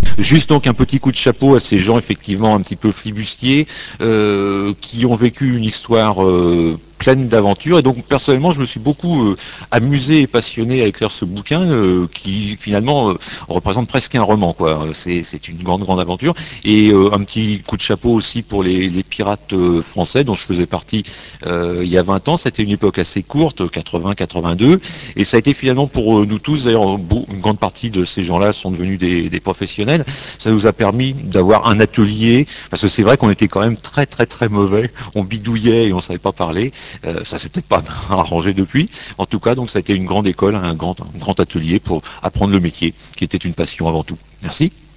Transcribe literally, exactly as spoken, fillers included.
Juste donc un petit coup de chapeau à ces gens effectivement un petit peu flibustiers euh, qui ont vécu une histoire euh, pleine d'aventures. Et donc personnellement, je me suis beaucoup euh, amusé et passionné à écrire ce bouquin euh, qui finalement euh, représente presque un roman, quoi. C'est, c'est une grande grande aventure. Et euh, un petit coup de chapeau aussi pour les, les pirates euh, français dont je faisais partie euh, il y a vingt ans. C'était une époque assez courte, quatre-vingts quatre-vingt-deux. Et ça a été finalement pour euh, nous tous, d'ailleurs, une grande partie de ces gens-là sont devenus des, des professionnels. Ça nous a permis d'avoir un atelier, parce que c'est vrai qu'on était quand même très très très mauvais, on bidouillait et on savait pas parler. Euh, ça s'est peut-être pas arrangé depuis. En tout cas, donc ça a été une grande école, un grand, un grand atelier pour apprendre le métier, qui était une passion avant tout. Merci.